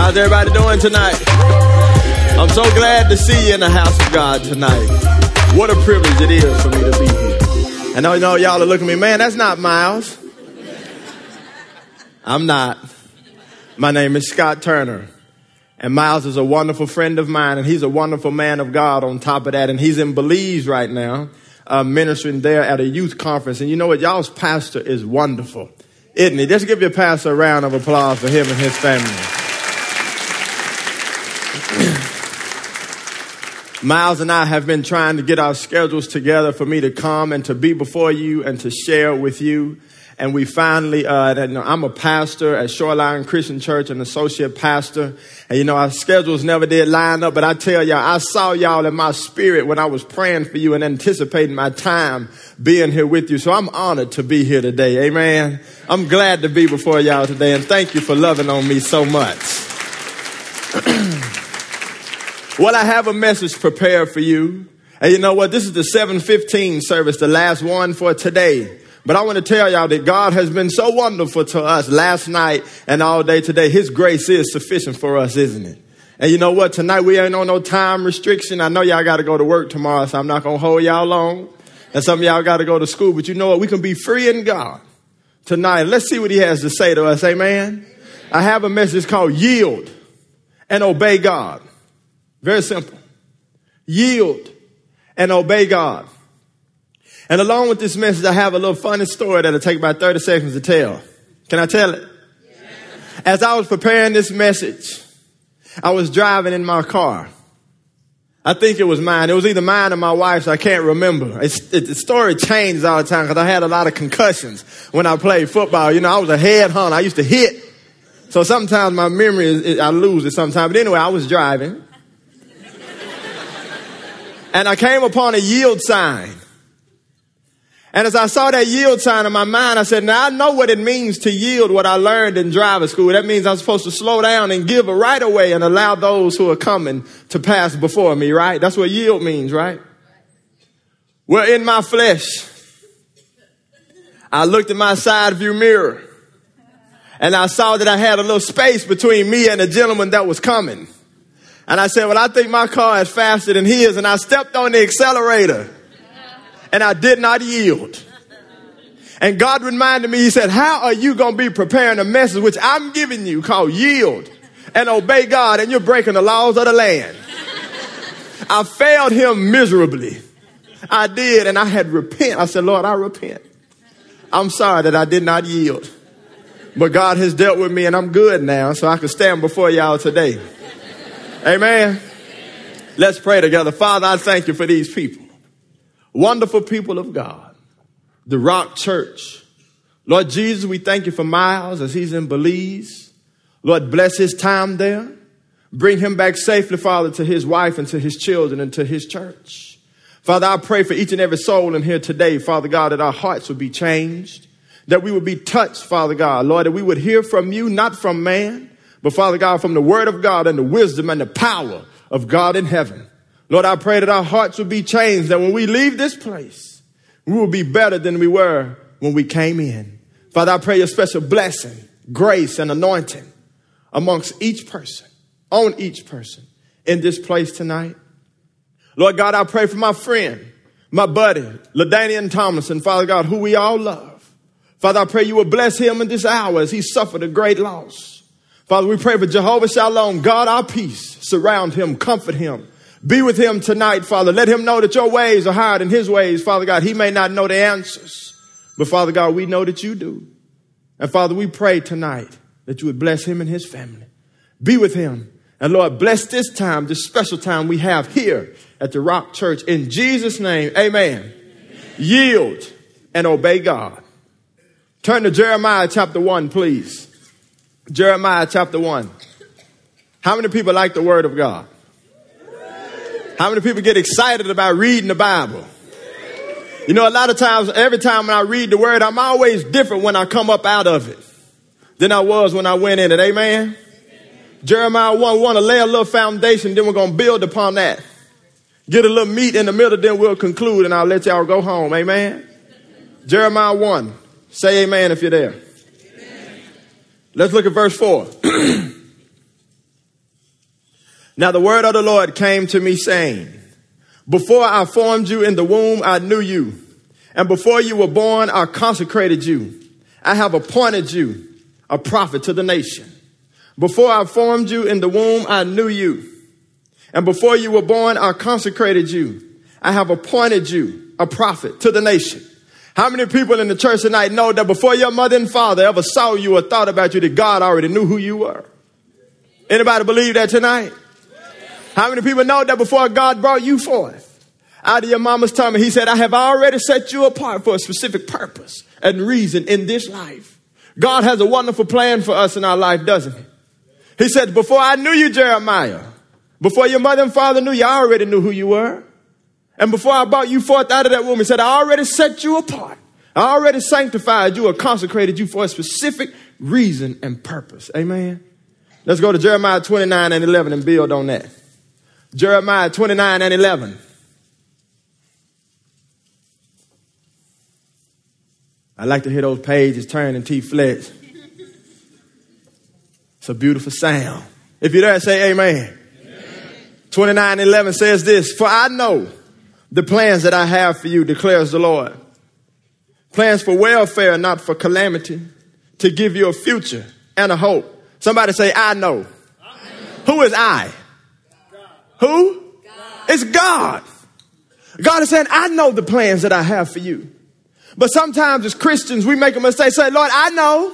How's everybody doing tonight? I'm so glad to see you in the house of God tonight. What a privilege it is for me to be here. And I know y'all are looking at me, man, that's not Miles. I'm not. My name is Scott Turner. And Miles is a wonderful friend of mine, and he's a wonderful man of God on top of that. And he's in Belize right now, ministering there at a youth conference. And you know what? Y'all's pastor is wonderful, isn't he? Just give your pastor a round of applause for him and his family. Miles and I have been trying to get our schedules together for me to come and to be before you and to share with you. And we finally, I'm a pastor at Shoreline Christian Church, an associate pastor. And, our schedules never did line up. But I tell y'all, I saw y'all in my spirit when I was praying for you and anticipating my time being here with you. So I'm honored to be here today. Amen. I'm glad to be before y'all today. And thank you for loving on me so much. Well, I have a message prepared for you. And you know what? This is the 7:15 service, the last one for today. But I want to tell y'all that God has been so wonderful to us last night and all day today. His grace is sufficient for us, isn't it? And you know what? Tonight we ain't on no time restriction. I know y'all got to go to work tomorrow, so I'm not going to hold y'all long. And some of y'all got to go to school. But you know what? We can be free in God tonight. Let's see what he has to say to us. Amen. I have a message called Yield and Obey God. Very simple. Yield and obey God. And along with this message, I have a little funny story that'll take about 30 seconds to tell. Can I tell it? Yeah. As I was preparing this message, I was driving in my car. I think it was mine. It was either mine or my wife's. I can't remember. The story changes all the time because I had a lot of concussions when I played football. I was a head hunter. I used to hit. So sometimes my memory, I lose it sometimes. But anyway, I was driving. And I came upon a yield sign. And as I saw that yield sign in my mind, I said, now I know what it means to yield, what I learned in driving school. That means I'm supposed to slow down and give a right of way and allow those who are coming to pass before me, right? That's what yield means, right? Well, in my flesh, I looked in my side view mirror and I saw that I had a little space between me and the gentleman that was coming. And I said, well, I think my car is faster than his. And I stepped on the accelerator. And I did not yield. And God reminded me, he said, how are you going to be preparing a message which I'm giving you called yield and obey God, and you're breaking the laws of the land? I failed him miserably. I did, and I had repent. I said, Lord, I repent. I'm sorry that I did not yield. But God has dealt with me, and I'm good now, so I can stand before y'all today. Amen. Let's pray together. Father, I thank you for these people. Wonderful people of God. The Rock Church. Lord Jesus, we thank you for Miles as he's in Belize. Lord, bless his time there. Bring him back safely, Father, to his wife and to his children and to his church. Father, I pray for each and every soul in here today, Father God, that our hearts would be changed, that we would be touched, Father God. Lord, that we would hear from you, not from man, but Father God, from the word of God and the wisdom and the power of God in heaven. Lord, I pray that our hearts will be changed, that when we leave this place, we will be better than we were when we came in. Father, I pray a special blessing, grace, and anointing amongst each person, on each person in this place tonight. Lord God, I pray for my friend, my buddy, LaDainian Thomason, Father God, who we all love. Father, I pray you will bless him in this hour as he suffered a great loss. Father, we pray for Jehovah Shalom, God our peace, surround him, comfort him. Be with him tonight, Father. Let him know that your ways are higher than his ways, Father God. He may not know the answers, but Father God, we know that you do. And Father, we pray tonight that you would bless him and his family. Be with him. And Lord, bless this time, this special time we have here at the Rock Church. In Jesus' name, amen. Amen. Yield and obey God. Turn to Jeremiah chapter 1, please. Jeremiah chapter 1. How many people like the word of God? How many people get excited about reading the Bible? A lot of times, every time when I read the word, I'm always different when I come up out of it than I was when I went in it. Amen? Jeremiah 1:1 to lay a little foundation, then we're going to build upon that. Get a little meat in the middle, then we'll conclude, and I'll let y'all go home. Amen? Jeremiah 1. Say amen if you're there. Amen. Let's look at verse 4. Now the word of the Lord came to me saying, before I formed you in the womb, I knew you. And before you were born, I consecrated you. I have appointed you a prophet to the nation. Before I formed you in the womb, I knew you. And before you were born, I consecrated you. I have appointed you a prophet to the nation. How many people in the church tonight know that before your mother and father ever saw you or thought about you, that God already knew who you were? Anybody believe that tonight? How many people know that before God brought you forth out of your mama's tummy, he said, I have already set you apart for a specific purpose and reason in this life. God has a wonderful plan for us in our life, doesn't he? He said, before I knew you, Jeremiah, before your mother and father knew you, I already knew who you were. And before I brought you forth out of that womb, he said, I already set you apart. I already sanctified you or consecrated you for a specific reason and purpose. Amen. Let's go to Jeremiah 29 and 11 and build on that. Jeremiah 29 and 11. I like to hear those pages turn and teeth flex. It's a beautiful sound. If you're there, say amen. 29 and 11 says this, for I know the plans that I have for you, declares the Lord. Plans for welfare, not for calamity, to give you a future and a hope. Somebody say, I know. Who is I? God. Who? God. It's God. God is saying, I know the plans that I have for you. But sometimes as Christians, we make a mistake. Say, Lord, I know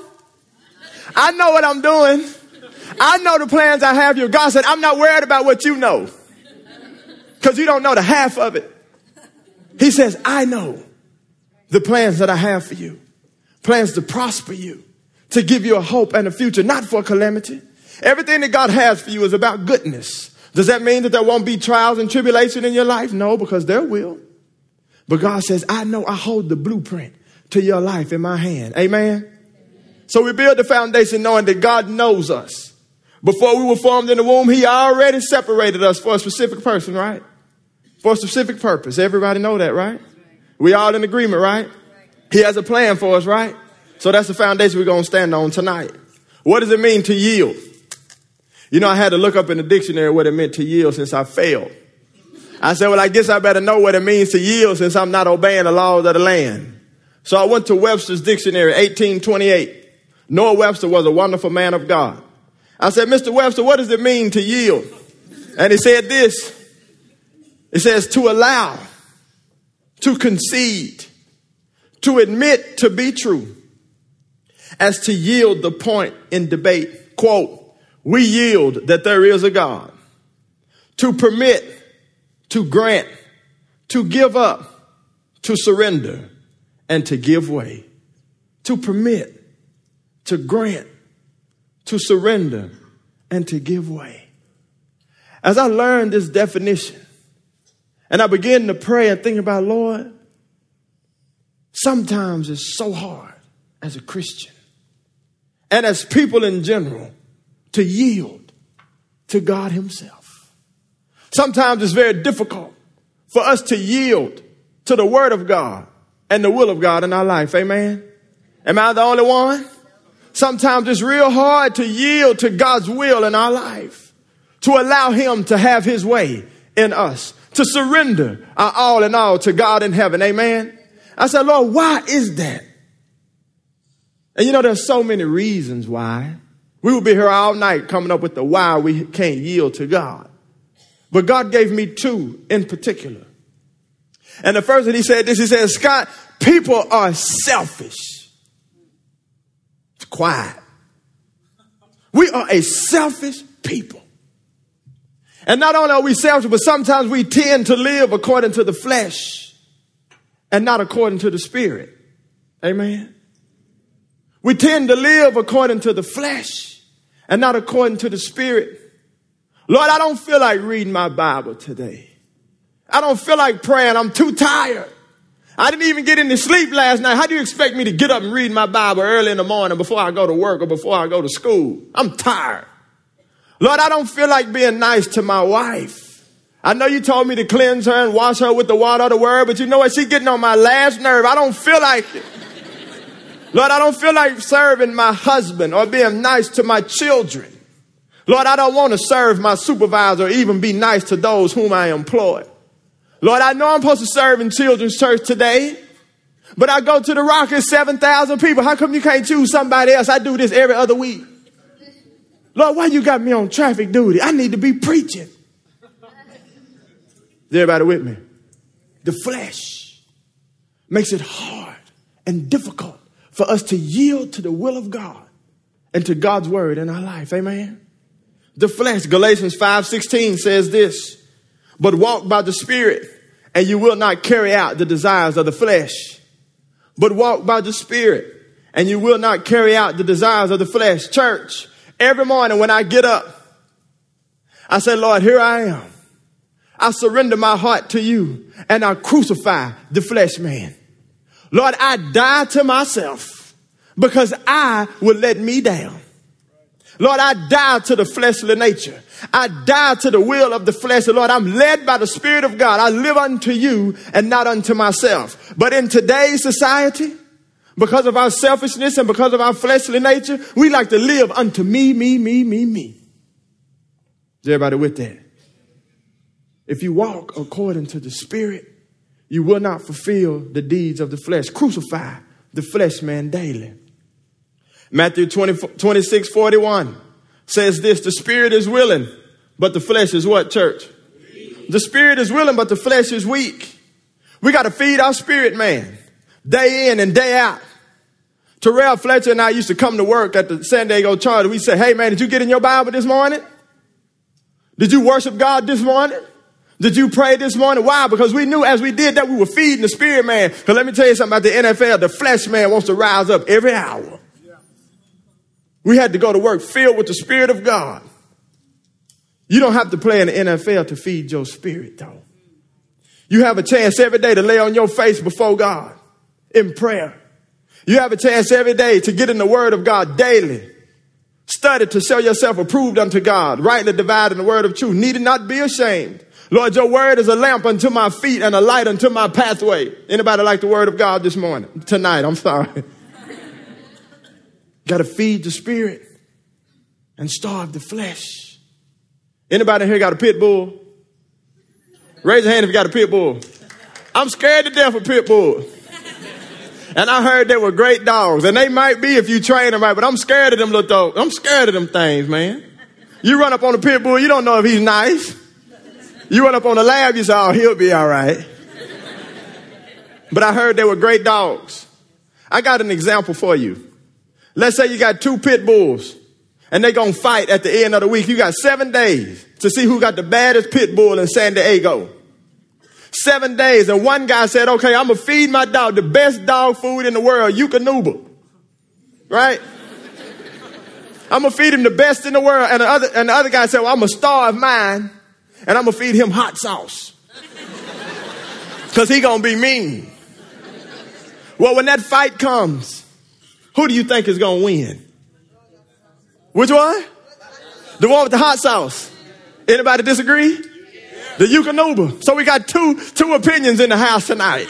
what I'm doing. I know the plans I have for you. God said, I'm not worried about what you know, because you don't know the half of it. He says, I know the plans that I have for you. Plans to prosper you, to give you a hope and a future, not for calamity. Everything that God has for you is about goodness. Does that mean that there won't be trials and tribulation in your life? No, because there will. But God says, I know I hold the blueprint to your life in my hand. Amen. So we build the foundation knowing that God knows us. Before we were formed in the womb, he already separated us for a specific person, right? For a specific purpose. Everybody know that, right? We all in agreement, right? He has a plan for us, right? So that's the foundation we're going to stand on tonight. What does it mean to yield? You know, I had to look up in the dictionary what it meant to yield since I failed. I said, well, I guess I better know what it means to yield since I'm not obeying the laws of the land. So I went to Webster's dictionary, 1828. Noah Webster was a wonderful man of God. I said, Mr. Webster, what does it mean to yield? And he said this. It says to allow, to concede, to admit to be true, as to yield the point in debate. Quote, we yield that there is a God. To permit, to grant, to give up, to surrender, and to give way. To permit, to grant, to surrender, and to give way. As I learned this definition, and I began to pray and think about, Lord, sometimes it's so hard as a Christian and as people in general to yield to God himself. Sometimes it's very difficult for us to yield to the word of God and the will of God in our life. Amen. Am I the only one? Sometimes it's real hard to yield to God's will in our life, to allow him to have his way in us, to surrender our all in all to God in heaven. Amen. I said, Lord, why is that? And you know, there's so many reasons why. We will be here all night coming up with the why we can't yield to God. But God gave me two in particular. And the first one, he said this, he said, Scott, people are selfish. It's quiet. We are a selfish people. And not only are we selfish, but sometimes we tend to live according to the flesh and not according to the spirit. Amen. We tend to live according to the flesh and not according to the spirit. Lord, I don't feel like reading my Bible today. I don't feel like praying. I'm too tired. I didn't even get any sleep last night. How do you expect me to get up and read my Bible early in the morning before I go to work or before I go to school? I'm tired. Lord, I don't feel like being nice to my wife. I know you told me to cleanse her and wash her with the water of the word, but you know what? She's getting on my last nerve. I don't feel like it. Lord, I don't feel like serving my husband or being nice to my children. Lord, I don't want to serve my supervisor or even be nice to those whom I employ. Lord, I know I'm supposed to serve in children's church today, but I go to the Rock, it's 7,000 people. How come you can't choose somebody else? I do this every other week. Lord, why you got me on traffic duty? I need to be preaching. Is everybody with me? The flesh makes it hard and difficult for us to yield to the will of God and to God's word in our life. Amen. The flesh, Galatians 5:16 says this, but walk by the Spirit and you will not carry out the desires of the flesh. But walk by the Spirit and you will not carry out the desires of the flesh. Church, every morning when I get up, I say, Lord, here I am. I surrender my heart to you and I crucify the flesh man. Lord, I die to myself because I will let me down. Lord, I die to the fleshly nature. I die to the will of the flesh. Lord, I'm led by the Spirit of God. I live unto you and not unto myself. But in today's society, because of our selfishness and because of our fleshly nature, we like to live unto me, me, me, me, me. Is everybody with that? If you walk according to the Spirit, you will not fulfill the deeds of the flesh. Crucify the flesh man daily. Matthew 26:41 says this, the spirit is willing, but the flesh is what, church? Weak. The spirit is willing, but the flesh is weak. We got to feed our spirit man day in and day out. Terrell Fletcher and I used to come to work at the San Diego Charter. We say, hey man, did you get in your Bible this morning? Did you worship God this morning? Did you pray this morning? Why? Because we knew as we did that we were feeding the spirit man. Because let me tell you something about the NFL. The flesh man wants to rise up every hour. We had to go to work filled with the Spirit of God. You don't have to play in the NFL to feed your spirit, though. You have a chance every day to lay on your face before God in prayer. You have a chance every day to get in the word of God daily. Study to show yourself approved unto God, rightly dividing the word of truth. Need not be ashamed. Lord, your word is a lamp unto my feet and a light unto my pathway. Anybody like the word of God this morning? Tonight, I'm sorry. Got to feed the spirit and starve the flesh. Anybody here got a pit bull? Raise your hand if you got a pit bull. I'm scared to death of pit bulls. And I heard they were great dogs. And they might be if you train them right, but I'm scared of them little dogs. I'm scared of them things, man. You run up on a pit bull, you don't know if he's nice. You run up on a lab, you say, oh, he'll be all right. But I heard they were great dogs. I got an example for you. Let's say you got two pit bulls and they're going to fight at the end of the week. You got 7 days to see who got the baddest pit bull in San Diego. 7 days. And one guy said, okay, I'm going to feed my dog the best dog food in the world, Eukanuba. Right? I'm going to feed him the best in the world. And the other guy said, well, I'm going to starve mine and I'm going to feed him hot sauce. Because he going to be mean. Well, when that fight comes, who do you think is going to win? Which one? The one with the hot sauce. Anybody disagree? The Eukanuba. So we got two opinions in the house tonight.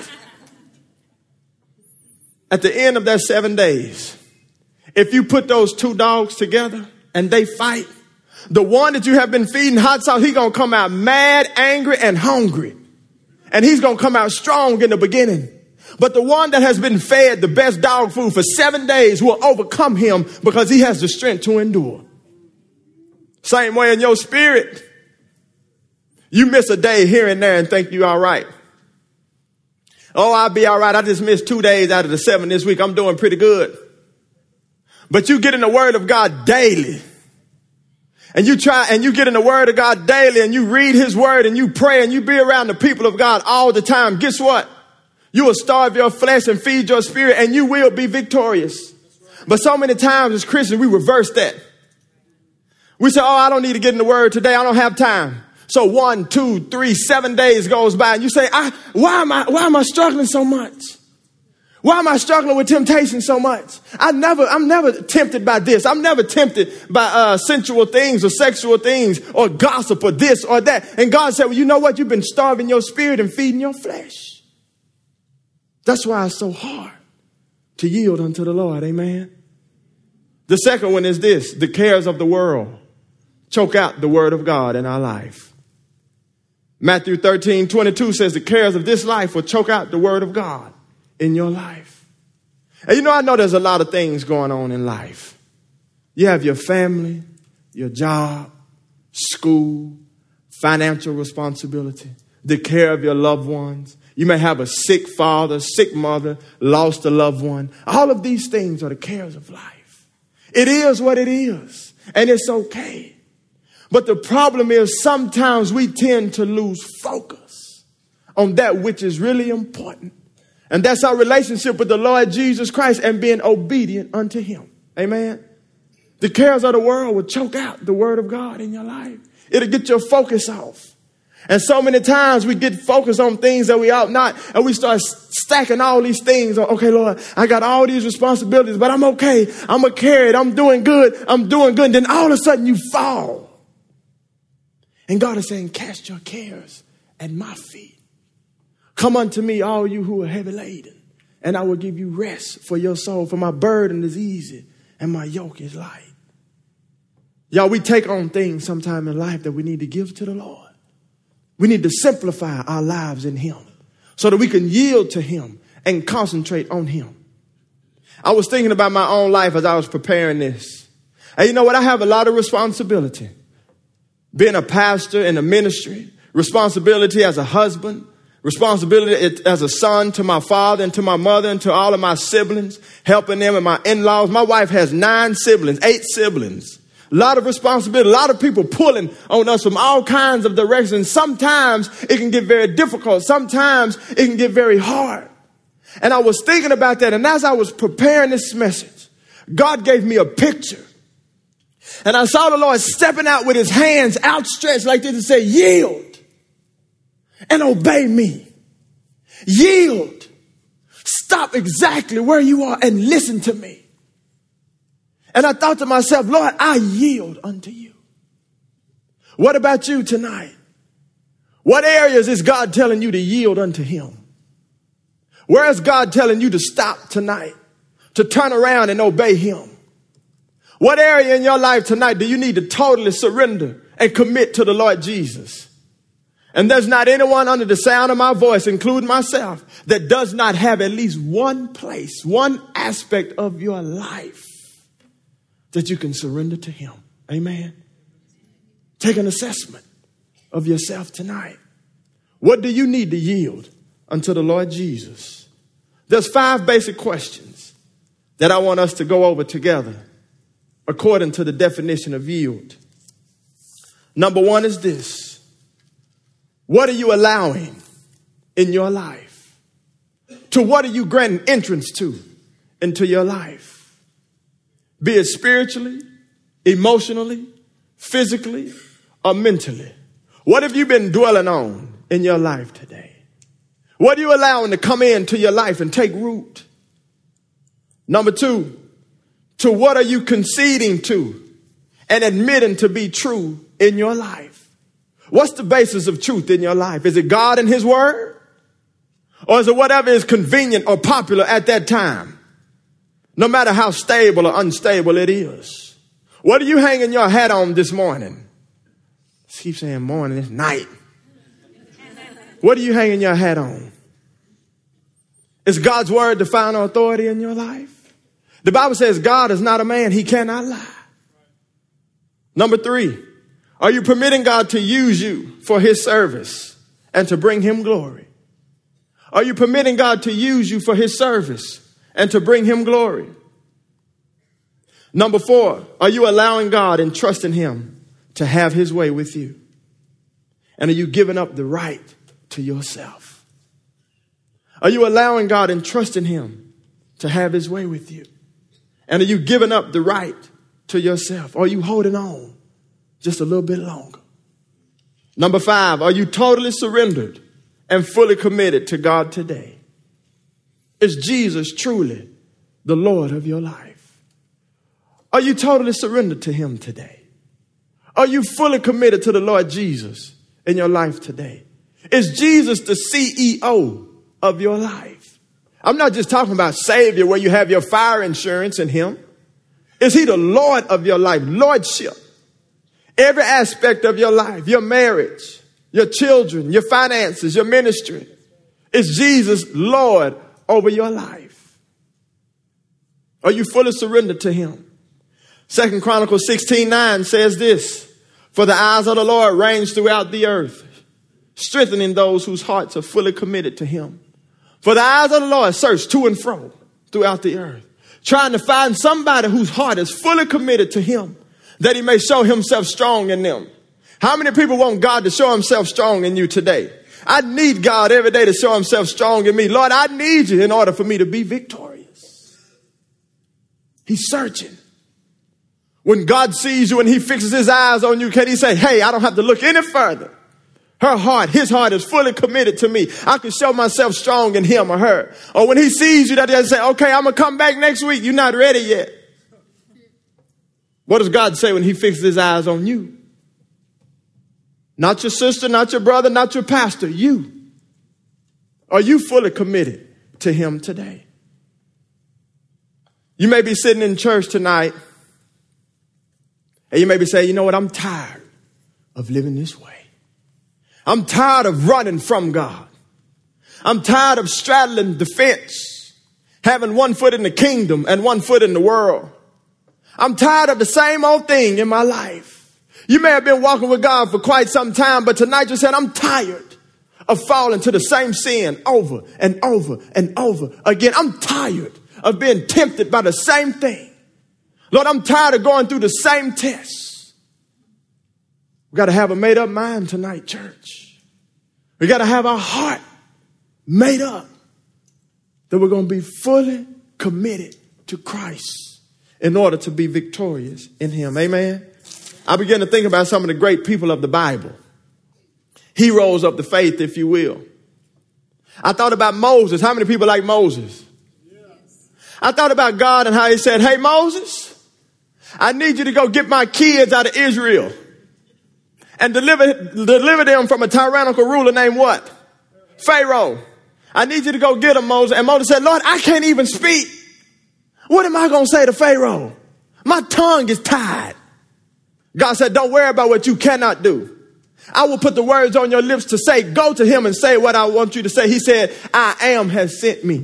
At the end of that 7 days, if you put those two dogs together and they fight, the one that you have been feeding hot sauce, he's going to come out mad, angry, and hungry. And he's going to come out strong in the beginning. But the one that has been fed the best dog food for 7 days will overcome him because he has the strength to endure. Same way in your spirit. You miss a day here and there and think you're all right. Oh, I'll be all right. I just missed 2 days out of the 7 this week. I'm doing pretty good. But you get in the word of God daily. And you get in the word of God daily and you read his word and you pray and you be around the people of God all the time. Guess what? You will starve your flesh and feed your spirit and you will be victorious. But so many times as Christians, we reverse that. We say, oh, I don't need to get in the word today. I don't have time. So 1, 2, 3, 7 days goes by and you say, why am I struggling so much? Why am I struggling with temptation so much? I'm never tempted by this. I'm never tempted by sensual things or sexual things or gossip or this or that. And God said, well, you know what? You've been starving your spirit and feeding your flesh. That's why it's so hard to yield unto the Lord. Amen. The second one is this, the cares of the world choke out the word of God in our life. Matthew 13:22 says the cares of this life will choke out the word of God in your life. And I know there's a lot of things going on in life. You have your family, your job, school, financial responsibility, the care of your loved ones. You may have a sick father, sick mother, lost a loved one. All of these things are the cares of life. It is what it is, and it's okay. But the problem is sometimes we tend to lose focus on that which is really important. And that's our relationship with the Lord Jesus Christ and being obedient unto him. Amen. The cares of the world will choke out the word of God in your life. It'll get your focus off. And so many times we get focused on things that we ought not, and we start stacking all these things on, okay, Lord, I got all these responsibilities, but I'm okay. I'm going to carry it. I'm doing good. And then all of a sudden you fall. And God is saying, cast your cares at my feet. Come unto me, all you who are heavy laden, and I will give you rest for your soul. For my burden is easy and my yoke is light. Y'all, we take on things sometime in life that we need to give to the Lord. We need to simplify our lives in him so that we can yield to him and concentrate on him. I was thinking about my own life as I was preparing this. And you know what? I have a lot of responsibility. Being a pastor in a ministry, responsibility as a husband, responsibility as a son to my father and to my mother and to all of my siblings, helping them and my in-laws. My wife has 8 siblings. A lot of responsibility, a lot of people pulling on us from all kinds of directions. Sometimes it can get very difficult. Sometimes it can get very hard. And I was thinking about that. And as I was preparing this message, God gave me a picture. And I saw the Lord stepping out with his hands outstretched like this and say, yield and obey me. Yield. Stop exactly where you are and listen to me. And I thought to myself, Lord, I yield unto you. What about you tonight? What areas is God telling you to yield unto him? Where is God telling you to stop tonight, to turn around and obey him? What area in your life tonight do you need to totally surrender and commit to the Lord Jesus? And there's not anyone under the sound of my voice, including myself, that does not have at least one place, one aspect of your life that you can surrender to him. Amen. Take an assessment of yourself tonight. What do you need to yield unto the Lord Jesus? There's 5 basic questions that I want us to go over together according to the definition of yield. Number 1 is this. What are you allowing in your life? To what are you granting entrance to into your life? Be it spiritually, emotionally, physically, or mentally. What have you been dwelling on in your life today? What are you allowing to come into your life and take root? Number 2, to what are you conceding to and admitting to be true in your life? What's the basis of truth in your life? Is it God and his word? Or is it whatever is convenient or popular at that time? No matter how stable or unstable it is. What are you hanging your hat on this morning? Just keep saying morning, it's night. What are you hanging your hat on? Is God's word the final authority in your life? The Bible says God is not a man, he cannot lie. Number 3, are you permitting God to use you for his service and to bring him glory? Are you permitting God to use you for his service and to bring him glory? Number 4, are you allowing God and trusting him to have his way with you? And are you giving up the right to yourself? Are you allowing God and trusting him to have his way with you? And are you giving up the right to yourself? Or are you holding on just a little bit longer? Number 5, are you totally surrendered and fully committed to God today? Is Jesus truly the Lord of your life? Are you totally surrendered to him today? Are you fully committed to the Lord Jesus in your life today? Is Jesus the CEO of your life? I'm not just talking about Savior where you have your fire insurance in him. Is he the Lord of your life? Lordship. Every aspect of your life, your marriage, your children, your finances, your ministry, is Jesus Lord over your life? Are you fully surrendered to him? 2 Chronicles 16:9 says this, for the eyes of the Lord range throughout the earth, strengthening those whose hearts are fully committed to him. For the eyes of the Lord search to and fro throughout the earth, trying to find somebody whose heart is fully committed to him, that he may show himself strong in them. How many people want God to show himself strong in you today? I need God every day to show himself strong in me. Lord, I need you in order for me to be victorious. He's searching. When God sees you and he fixes his eyes on you, can he say, hey, I don't have to look any further. His heart is fully committed to me. I can show myself strong in him or her. Or when he sees you, that he'll say, okay, I'm going to come back next week. You're not ready yet. What does God say when he fixes his eyes on you? Not your sister, not your brother, not your pastor, you. Are you fully committed to him today? You may be sitting in church tonight and you may be saying, you know what, I'm tired of living this way. I'm tired of running from God. I'm tired of straddling the fence, having one foot in the kingdom and one foot in the world. I'm tired of the same old thing in my life. You may have been walking with God for quite some time, but tonight you said, I'm tired of falling to the same sin over and over and over again. I'm tired of being tempted by the same thing. Lord, I'm tired of going through the same tests. We got to have a made up mind tonight, church. We got to have our heart made up that we're going to be fully committed to Christ in order to be victorious in him. Amen. I began to think about some of the great people of the Bible. Heroes of the faith, if you will. I thought about Moses. How many people like Moses? Yes. I thought about God and how he said, hey, Moses, I need you to go get my kids out of Israel and deliver them from a tyrannical ruler named what? Pharaoh. I need you to go get them, Moses. And Moses said, Lord, I can't even speak. What am I going to say to Pharaoh? My tongue is tied. God said, don't worry about what you cannot do. I will put the words on your lips to say, go to him and say what I want you to say. He said, I am has sent me.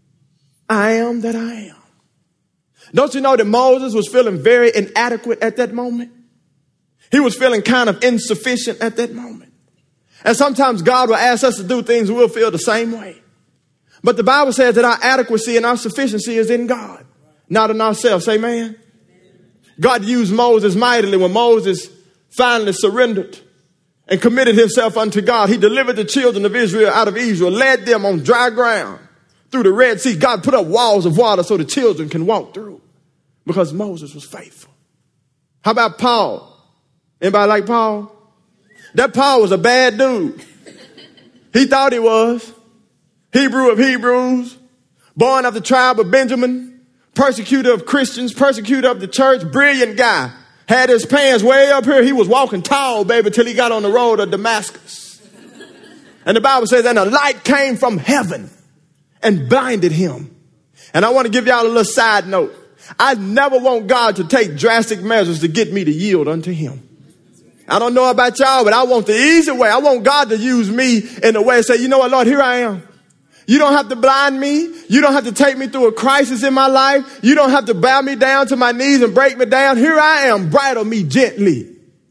I am that I am. Don't you know that Moses was feeling very inadequate at that moment? He was feeling kind of insufficient at that moment. And sometimes God will ask us to do things and we'll feel the same way. But the Bible says that our adequacy and our sufficiency is in God, not in ourselves. Amen. God used Moses mightily when Moses finally surrendered and committed himself unto God. He delivered the children of Israel out of Israel, led them on dry ground through the Red Sea. God put up walls of water so the children can walk through because Moses was faithful. How about Paul? Anybody like Paul? That Paul was a bad dude. He thought he was. Hebrew of Hebrews, born of the tribe of Benjamin, persecutor of Christians, persecutor of the church, brilliant guy. Had his pants way up here. He was walking tall, baby, till he got on the road of Damascus. And the Bible says, and a light came from heaven and blinded him. And I want to give y'all a little side note. I never want God to take drastic measures to get me to yield unto him. I don't know about y'all, but I want the easy way. I want God to use me in a way and say, you know what, Lord, here I am. You don't have to blind me. You don't have to take me through a crisis in my life. You don't have to bow me down to my knees and break me down. Here I am. Bridle me gently.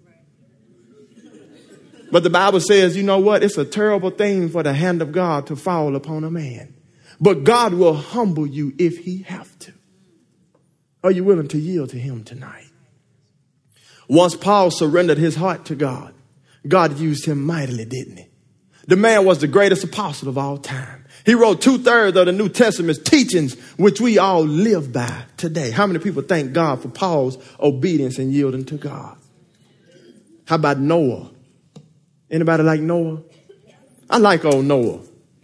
But the Bible says, you know what? It's a terrible thing for the hand of God to fall upon a man. But God will humble you if he have to. Are you willing to yield to him tonight? Once Paul surrendered his heart to God, God used him mightily, didn't he? The man was the greatest apostle of all time. He wrote 2/3 of the New Testament's teachings, which we all live by today. How many people thank God for Paul's obedience and yielding to God? How about Noah? Anybody like Noah? I like old Noah.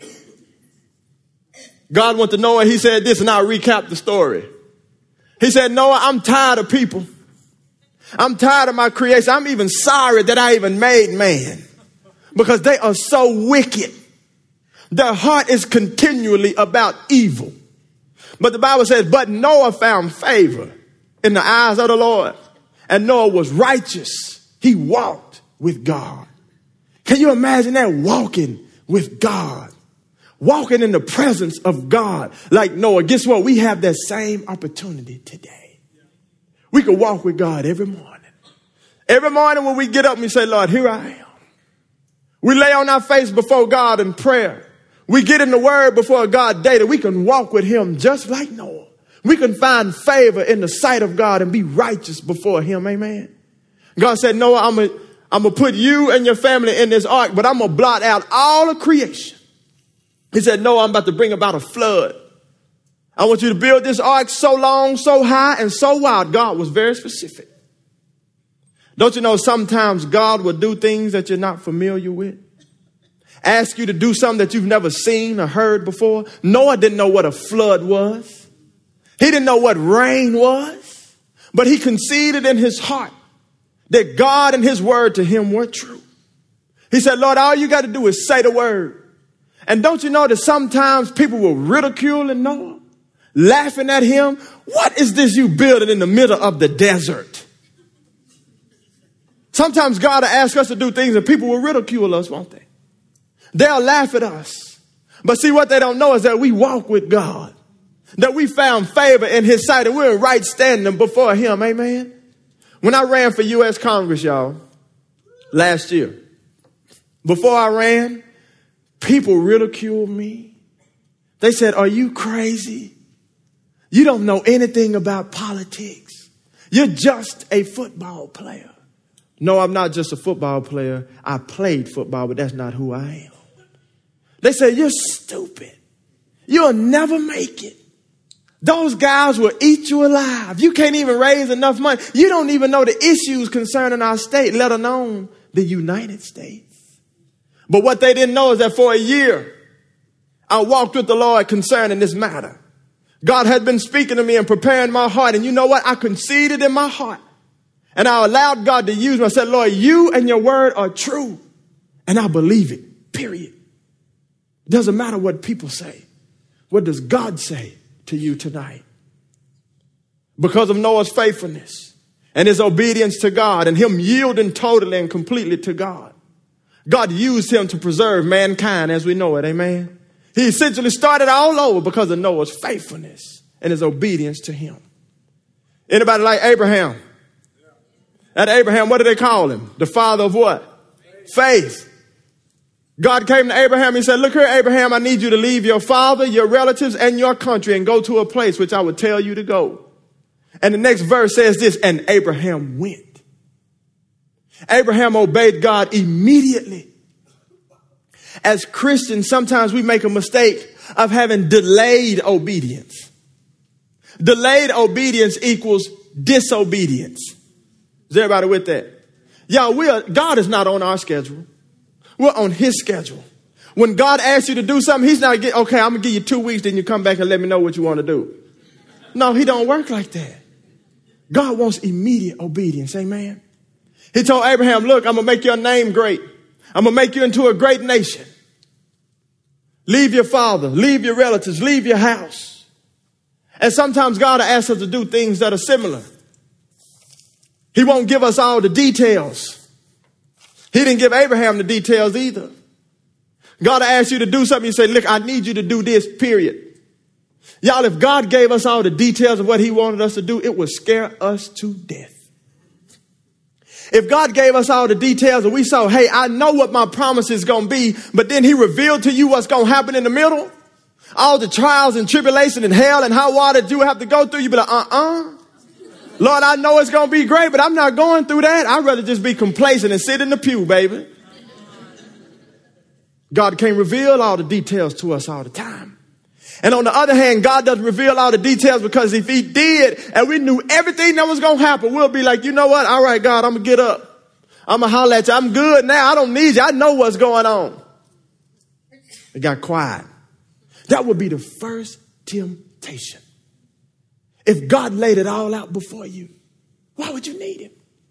God went to Noah. He said this, and I'll recap the story. He said, Noah, I'm tired of people. I'm tired of my creation. I'm even sorry that I even made man because they are so wicked. Their heart is continually about evil. But the Bible says, but Noah found favor in the eyes of the Lord. And Noah was righteous. He walked with God. Can you imagine that? Walking with God. Walking in the presence of God like Noah. Guess what? We have that same opportunity today. We can walk with God every morning. Every morning when we get up and we say, Lord, here I am. We lay on our face before God in prayer. We get in the word before God daily. We can walk with him just like Noah. We can find favor in the sight of God and be righteous before him. Amen. God said, Noah, I'm going to put you and your family in this ark, but I'm going to blot out all of creation. He said, Noah, I'm about to bring about a flood. I want you to build this ark so long, so high, and so wide. God was very specific. Don't you know sometimes God will do things that you're not familiar with? Ask you to do something that you've never seen or heard before. Noah didn't know what a flood was. He didn't know what rain was. But he conceded in his heart that God and his word to him were true. He said, Lord, all you got to do is say the word. And don't you know that sometimes people will ridicule Noah, laughing at him? What is this you building in the middle of the desert? Sometimes God will ask us to do things and people will ridicule us, won't they? They'll laugh at us. But see, what they don't know is that we walk with God, that we found favor in his sight and we're in right standing before him. Amen. When I ran for U.S. Congress, y'all, last year, before I ran, people ridiculed me. They said, are you crazy? You don't know anything about politics. You're just a football player. No, I'm not just a football player. I played football, but that's not who I am. They said, you're stupid. You'll never make it. Those guys will eat you alive. You can't even raise enough money. You don't even know the issues concerning our state, let alone the United States. But what they didn't know is that for a year, I walked with the Lord concerning this matter. God had been speaking to me and preparing my heart. And you know what? I conceded in my heart. And I allowed God to use me. I said, Lord, you and your word are true. And I believe it, period. It doesn't matter what people say. What does God say to you tonight? Because of Noah's faithfulness and his obedience to God and him yielding totally and completely to God, God used him to preserve mankind as we know it. Amen. He essentially started all over because of Noah's faithfulness and his obedience to him. Anybody like Abraham? That Abraham, what do they call him? The father of what? Faith. God came to Abraham. He said, look here, Abraham, I need you to leave your father, your relatives, and your country and go to a place which I would tell you to go. And the next verse says this, and Abraham went. Abraham obeyed God immediately. As Christians, sometimes we make a mistake of having delayed obedience. Delayed obedience equals disobedience. Is everybody with that? Y'all, God is not on our schedule. We're on his schedule. When God asks you to do something, he's not, okay, I'm going to give you 2 weeks, then you come back and let me know what you want to do. No, he don't work like that. God wants immediate obedience. Amen. He told Abraham, look, I'm going to make your name great. I'm going to make you into a great nation. Leave your father, leave your relatives, leave your house. And sometimes God will ask us to do things that are similar. He won't give us all the details. He didn't give Abraham the details either. God will ask you to do something. You say, look, I need you to do this, period. Y'all, if God gave us all the details of what he wanted us to do, it would scare us to death. If God gave us all the details and we saw, hey, I know what my promise is going to be, but then he revealed to you what's going to happen in the middle, all the trials and tribulation and hell and hot water that you have to go through, you'd be like, Lord, I know it's going to be great, but I'm not going through that. I'd rather just be complacent and sit in the pew, baby. God can't reveal all the details to us all the time. And on the other hand, God doesn't reveal all the details because if he did and we knew everything that was going to happen, we'll be like, you know what? All right, God, I'm going to get up. I'm going to holler at you. I'm good now. I don't need you. I know what's going on. It got quiet. That would be the first temptation. If God laid it all out before you, why would you need him?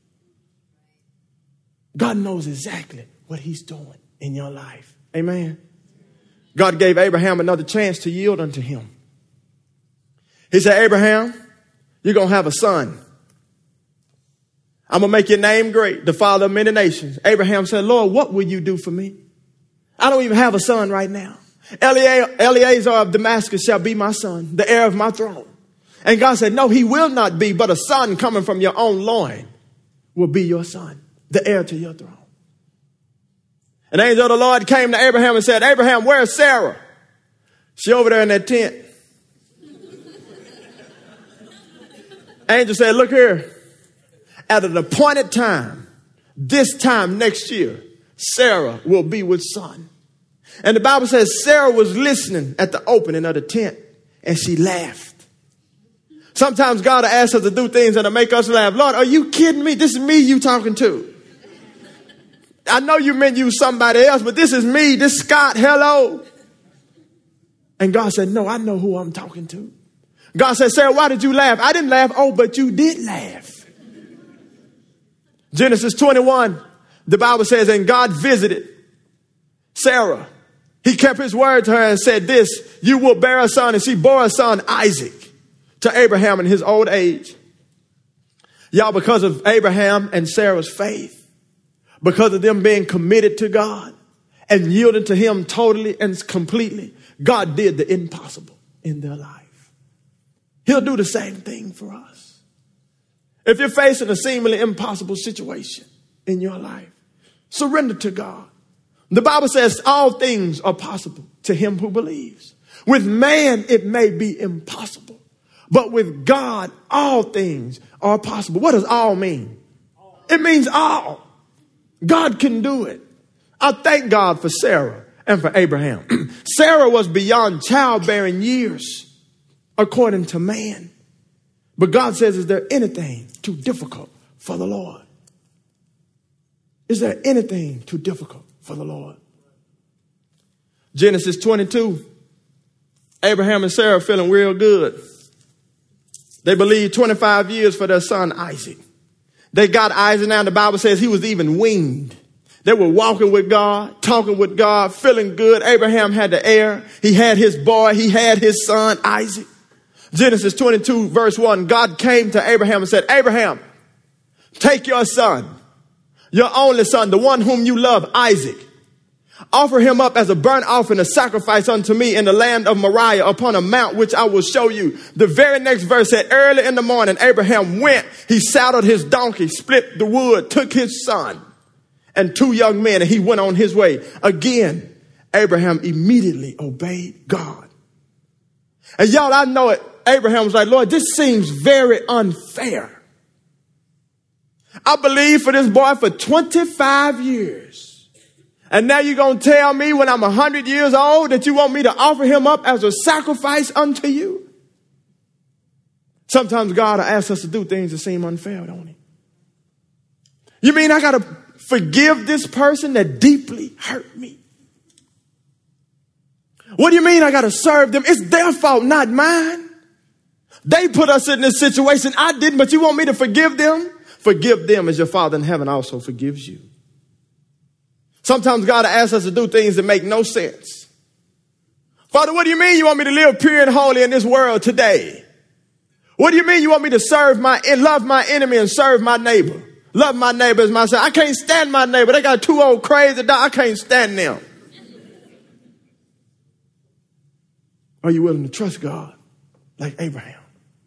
God knows exactly what he's doing in your life. Amen. God gave Abraham another chance to yield unto him. He said, Abraham, you're going to have a son. I'm going to make your name great, the father of many nations. Abraham said, Lord, what will you do for me? I don't even have a son right now. Eliezer of Damascus shall be my son, the heir of my throne. And God said, no, he will not be, but a son coming from your own loin will be your son, the heir to your throne. An angel of the Lord came to Abraham and said, Abraham, where is Sarah? She over there in that tent. Angel said, look here. At an appointed time, this time next year, Sarah will be with son. And the Bible says Sarah was listening at the opening of the tent and she laughed. Sometimes God will ask us to do things that'll make us laugh. Lord, are you kidding me? This is me you talking to. I know you meant you somebody else, but this is me, this Scott, hello. And God said, no, I know who I'm talking to. God said, Sarah, why did you laugh? I didn't laugh. Oh, but you did laugh. Genesis 21, the Bible says, and God visited Sarah. He kept his word to her and said this, you will bear a son. And she bore a son, Isaac, to Abraham in his old age. Y'all, because of Abraham and Sarah's faith, because of them being committed to God and yielding to him totally and completely, God did the impossible in their life. He'll do the same thing for us. If you're facing a seemingly impossible situation in your life, surrender to God. The Bible says all things are possible to him who believes. With man, it may be impossible, but with God, all things are possible. What does all mean? It means all. God can do it. I thank God for Sarah and for Abraham. Sarah was beyond childbearing years, according to man. But God says, is there anything too difficult for the Lord? Is there anything too difficult for the Lord? Genesis 22, Abraham and Sarah feeling real good. They believed 25 years for their son Isaac. They got Isaac now. The Bible says he was even weaned. They were walking with God, talking with God, feeling good. Abraham had the heir. He had his boy. He had his son Isaac. Genesis 22 verse 1, God came to Abraham and said, Abraham, take your son, your only son, the one whom you love, Isaac. Offer him up as a burnt offering, a sacrifice unto me in the land of Moriah upon a mount which I will show you. The very next verse said, early in the morning, Abraham went, he saddled his donkey, split the wood, took his son and two young men, and he went on his way. Again, Abraham immediately obeyed God. And y'all, I know it. Abraham was like, Lord, this seems very unfair. I believed for this boy for 25 years. And now you're going to tell me when I'm 100 years old that you want me to offer him up as a sacrifice unto you? Sometimes God will ask us to do things that seem unfair, don't he? You mean I got to forgive this person that deeply hurt me? What do you mean I got to serve them? It's their fault, not mine. They put us in this situation. I didn't, but you want me to forgive them? Forgive them as your Father in heaven also forgives you. Sometimes God asks us to do things that make no sense. Father, what do you mean you want me to live pure and holy in this world today? What do you mean you want me to love my enemy and serve my neighbor? Love my neighbor as myself. I can't stand my neighbor. They got two old crazy dogs. I can't stand them. Are you willing to trust God like Abraham?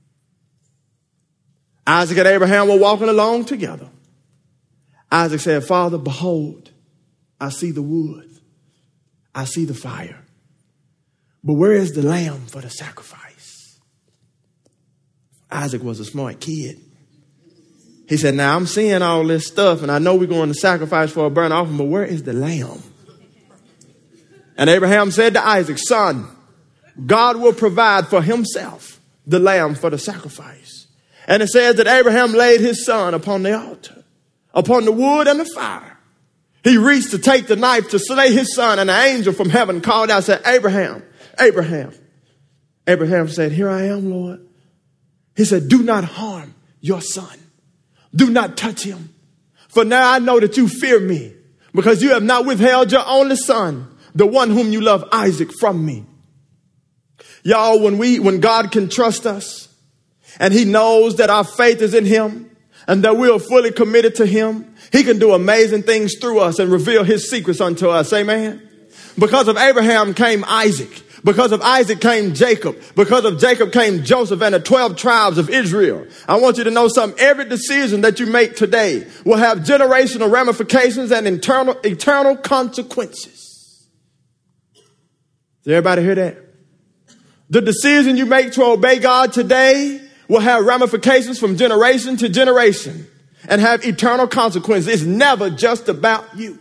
Isaac and Abraham were walking along together. Isaac said, Father, behold, I see the wood. I see the fire. But where is the lamb for the sacrifice? Isaac was a smart kid. He said, now I'm seeing all this stuff and I know we're going to sacrifice for a burnt offering, but where is the lamb? And Abraham said to Isaac, son, God will provide for himself the lamb for the sacrifice. And it says that Abraham laid his son upon the altar, upon the wood and the fire. He reached to take the knife to slay his son, and an angel from heaven called out and said, Abraham, Abraham. Abraham said, here I am, Lord. He said, do not harm your son. Do not touch him. For now I know that you fear me, because you have not withheld your only son, the one whom you love, Isaac, from me. Y'all, when God can trust us, and he knows that our faith is in him, and that we are fully committed to him, he can do amazing things through us and reveal his secrets unto us. Amen. Because of Abraham came Isaac. Because of Isaac came Jacob. Because of Jacob came Joseph and the 12 tribes of Israel. I want you to know something. Every decision that you make today will have generational ramifications and eternal consequences. Does everybody hear that? The decision you make to obey God today will have ramifications from generation to generation and have eternal consequences. It's never just about you.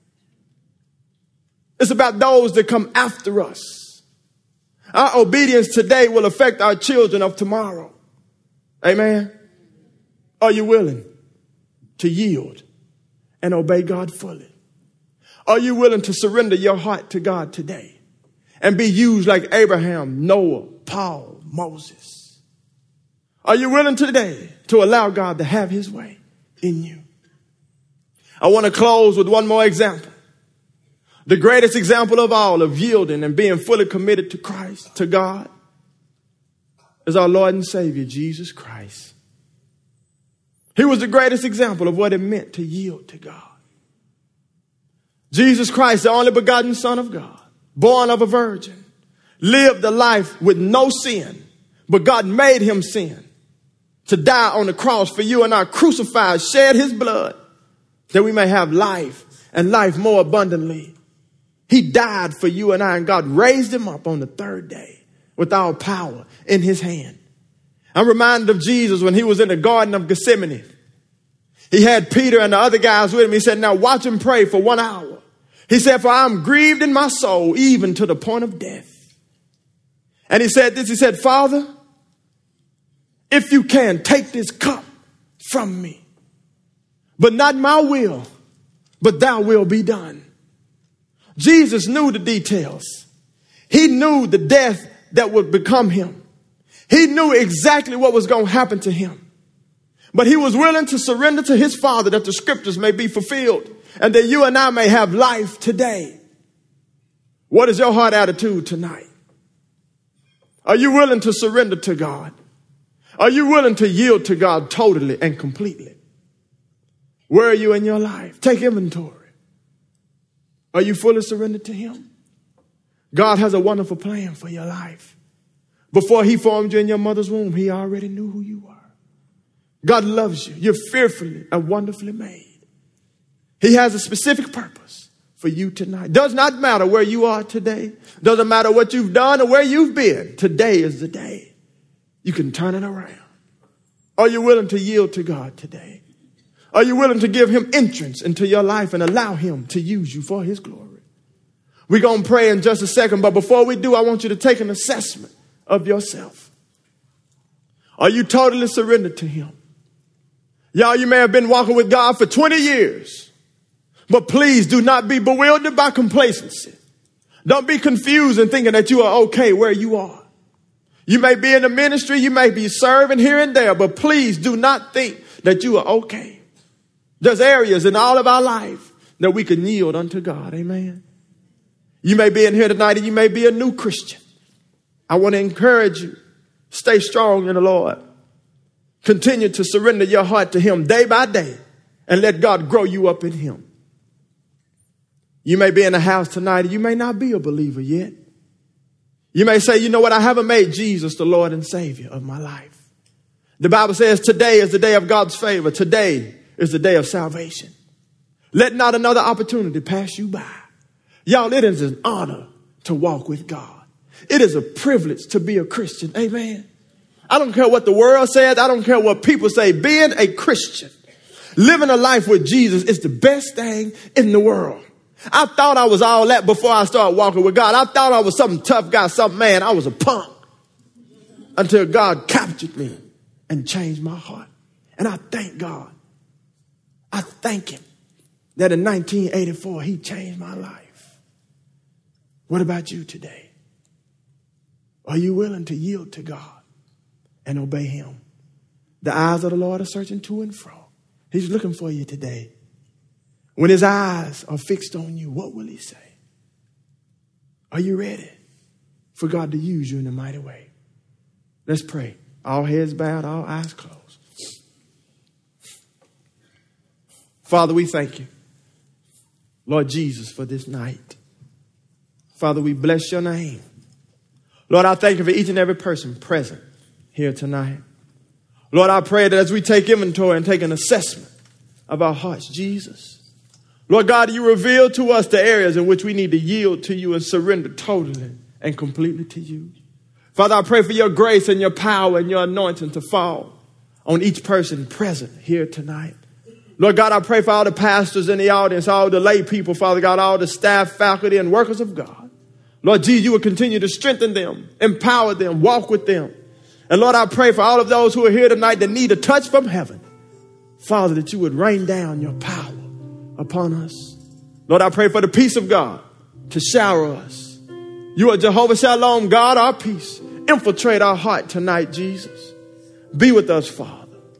It's about those that come after us. Our obedience today will affect our children of tomorrow. Amen. Are you willing to yield and obey God fully? Are you willing to surrender your heart to God today and be used like Abraham, Noah, Paul, Moses? Are you willing today to allow God to have his way in you? I want to close with one more example. The greatest example of all of yielding and being fully committed to Christ, to God, is our Lord and Savior, Jesus Christ. He was the greatest example of what it meant to yield to God. Jesus Christ, the only begotten Son of God, born of a virgin, lived a life with no sin, but God made him sin to die on the cross for you and I, crucified, shed his blood that we may have life and life more abundantly. He died for you and I, and God raised him up on the third day with all power in his hand. I'm reminded of Jesus when he was in the Garden of Gethsemane. He had Peter and the other guys with him. He said, now watch him pray for 1 hour. He said, for I'm grieved in my soul, even to the point of death. And he said this, he said, Father, if you can, take this cup from me, but not my will, but thy will be done. Jesus knew the details. He knew the death that would become him. He knew exactly what was going to happen to him. But he was willing to surrender to his Father that the scriptures may be fulfilled and that you and I may have life today. What is your heart attitude tonight? Are you willing to surrender to God? Are you willing to yield to God totally and completely? Where are you in your life? Take inventory. Are you fully surrendered to him? God has a wonderful plan for your life. Before he formed you in your mother's womb, he already knew who you were. God loves you. You're fearfully and wonderfully made. He has a specific purpose for you tonight. Does not matter where you are today. Doesn't matter what you've done or where you've been. Today is the day you can turn it around. Are you willing to yield to God today? Are you willing to give him entrance into your life and allow him to use you for his glory? We're going to pray in just a second, but before we do, I want you to take an assessment of yourself. Are you totally surrendered to him? Y'all, you may have been walking with God for 20 years, but please do not be bewildered by complacency. Don't be confused and thinking that you are okay where you are. You may be in the ministry, you may be serving here and there, but please do not think that you are okay. There's areas in all of our life that we can yield unto God. Amen. You may be in here tonight and you may be a new Christian. I want to encourage you. Stay strong in the Lord. Continue to surrender your heart to him day by day and let God grow you up in him. You may be in the house tonight and you may not be a believer yet. You may say, you know what? I haven't made Jesus the Lord and Savior of my life. The Bible says today is the day of God's favor. Today is the day of salvation. Let not another opportunity pass you by. Y'all, it is an honor to walk with God. It is a privilege to be a Christian. Amen. I don't care what the world says. I don't care what people say. Being a Christian, living a life with Jesus is the best thing in the world. I thought I was all that before I started walking with God. I thought I was some tough guy, some man. I was a punk until God captured me and changed my heart. And I thank God. I thank him that in 1984, he changed my life. What about you today? Are you willing to yield to God and obey him? The eyes of the Lord are searching to and fro. He's looking for you today. When his eyes are fixed on you, what will he say? Are you ready for God to use you in a mighty way? Let's pray. All heads bowed, all eyes closed. Father, we thank you, Lord Jesus, for this night. Father, we bless your name. Lord, I thank you for each and every person present here tonight. Lord, I pray that as we take inventory and take an assessment of our hearts, Jesus, Lord God, you reveal to us the areas in which we need to yield to you and surrender totally and completely to you. Father, I pray for your grace and your power and your anointing to fall on each person present here tonight. Lord God, I pray for all the pastors in the audience, all the lay people, Father God, all the staff, faculty, and workers of God. Lord Jesus, you will continue to strengthen them, empower them, walk with them. And Lord, I pray for all of those who are here tonight that need a touch from heaven. Father, that you would rain down your power upon us. Lord, I pray for the peace of God to shower us. You are Jehovah Shalom, God, our peace. Infiltrate our heart tonight, Jesus. Be with us, Father.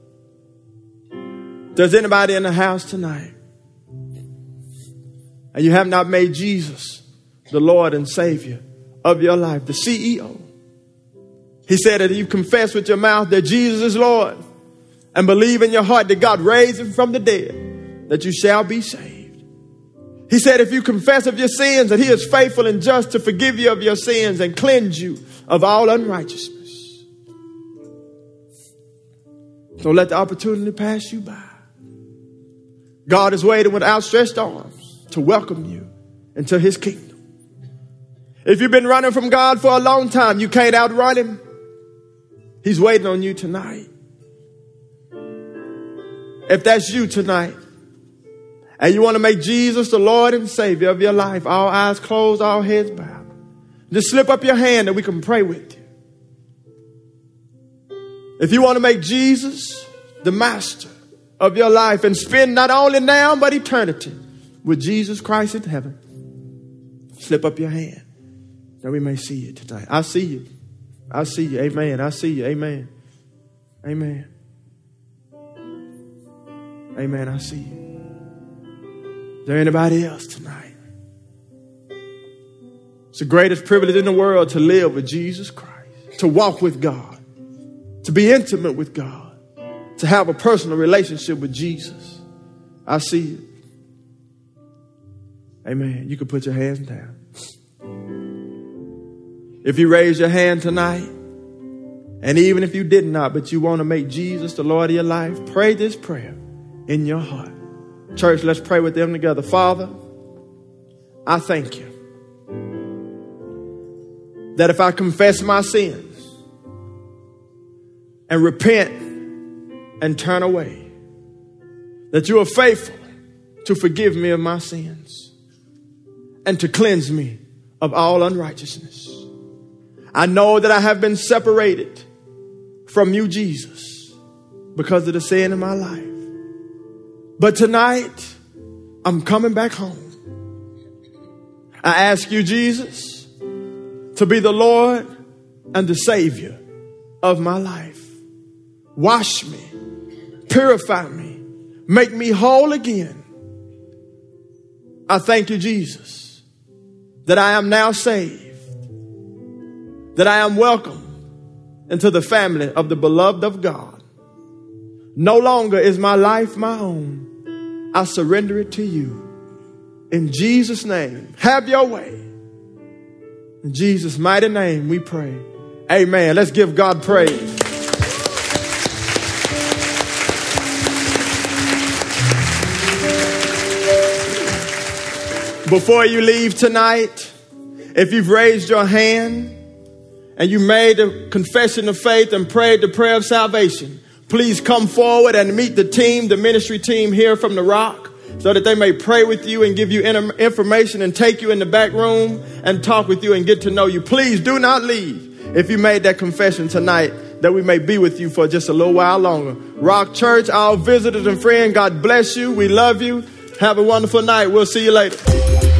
If there's anybody in the house tonight and you have not made Jesus the Lord and Savior of your life, the CEO, he said that if you confess with your mouth that Jesus is Lord and believe in your heart that God raised him from the dead, that you shall be saved. He said if you confess of your sins, that he is faithful and just to forgive you of your sins and cleanse you of all unrighteousness. Don't let the opportunity pass you by. God is waiting with outstretched arms to welcome you into his kingdom. If you've been running from God for a long time, you can't outrun him. He's waiting on you tonight. If that's you tonight, and you want to make Jesus the Lord and Savior of your life, all eyes closed, all heads bowed, just slip up your hand and we can pray with you. If you want to make Jesus the master of your life and spend not only now but eternity with Jesus Christ in heaven, slip up your hand that we may see you tonight. I see you. I see you. Amen. I see you. Amen. Amen. Amen. I see you. Is there anybody else tonight? It's the greatest privilege in the world to live with Jesus Christ, to walk with God, to be intimate with God, to have a personal relationship with Jesus. I see you. Amen. You can put your hands down. If you raise your hand tonight, and even if you did not, but you want to make Jesus the Lord of your life, pray this prayer in your heart. Church, let's pray with them together. Father, I thank you that if I confess my sins and repent and turn away, that you are faithful to forgive me of my sins and to cleanse me of all unrighteousness. I know that I have been separated from you, Jesus, because of the sin in my life. But tonight, I'm coming back home. I ask you, Jesus, to be the Lord and the Savior of my life. Wash me, purify me, make me whole again. I thank you, Jesus, that I am now saved, that I am welcome into the family of the beloved of God. No longer is my life my own. I surrender it to you. In Jesus' name, have your way. In Jesus' mighty name we pray. Amen. Let's give God praise. Before you leave tonight, if you've raised your hand and you made a confession of faith and prayed the prayer of salvation, please come forward and meet the team, the ministry team here from the Rock, so that they may pray with you and give you information and take you in the back room and talk with you and get to know you. Please do not leave if you made that confession tonight, that we may be with you for just a little while longer. Rock Church, our visitors and friends, God bless you. We love you. Have a wonderful night. We'll see you later.